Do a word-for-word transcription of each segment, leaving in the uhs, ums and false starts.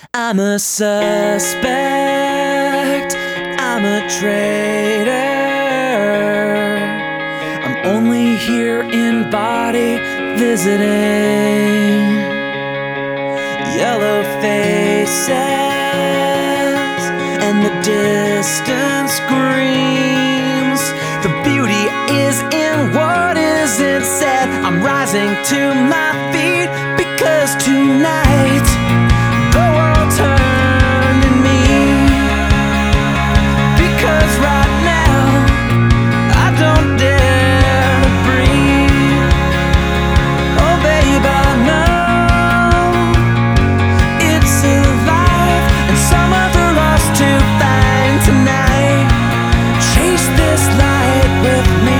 I'm a suspect, I'm a traitor. I'm only here in body visiting. Yellow faces and the distance screams. The beauty is in what isn't said. I'm rising to my feet because tonight the world turned in me. Because right now I don't dare to breathe. Oh babe, I know it's alive and somewhere for us to find tonight. Chase this light with me.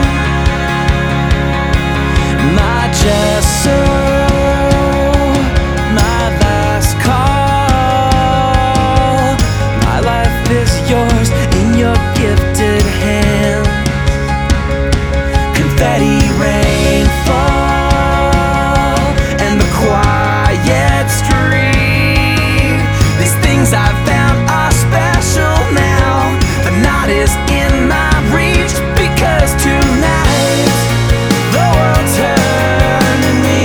My gesso, my last call. My life is yours in your gifted hands. Confetti rain fall and the quiet street. These things I've found are special now. The night is in my reach because tonight the world turned to me.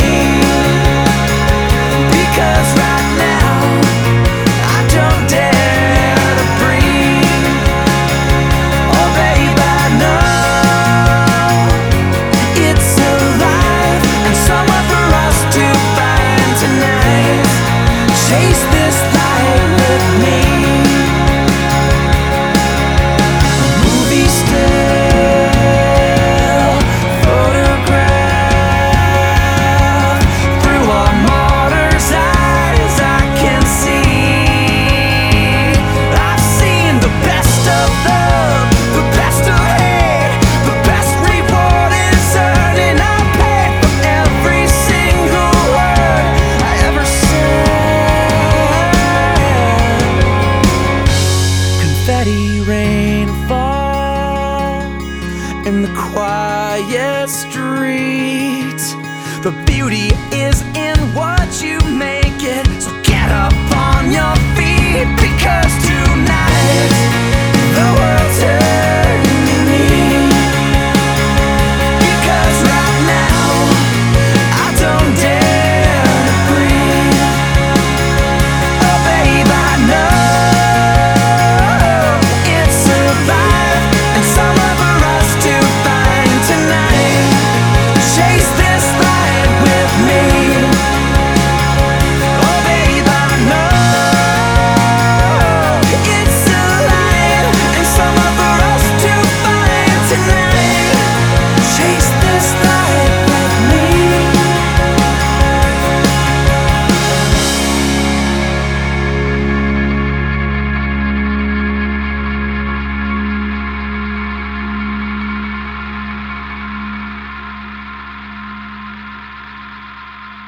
Because right now I don't dare to breathe. Oh babe, I know it's alive and somewhere for us to find tonight. Chase this light with me. A movie still photograph. Through a martyr's eyes I can see. I've seen the best of love, the best of hate. The best reward is earning. I paid for every single word I ever said. Confetti rain fall in the quiet street. The beauty